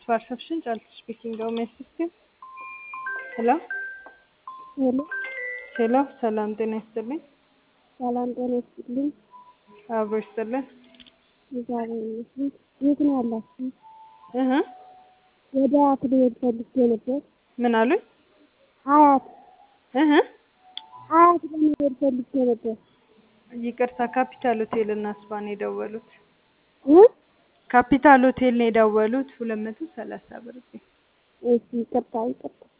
perception ቻልኩ speaking ነው መስስቲን ሄሎ ሄሎ ሄሎ ሰላም ጤና ይስጥልኝ ሰላም ጤና ይስጥልኝ አብሮ ይስጥልኝ እግዚአብሔር ይመስገን የት ነው ያላችሁ እህ ወደ አትሌት ፈልጌ ነበር ምን አሉኝ አያት እህ አያት ለመሄድ ፈልጌ ነበር ይቅርታ ካፒታል ሆቴል እና ስፓ ነው የደወሉት እ ካፒታል ሆቴል ነው የደወሉት 230 ብር እሺ ይቅርታ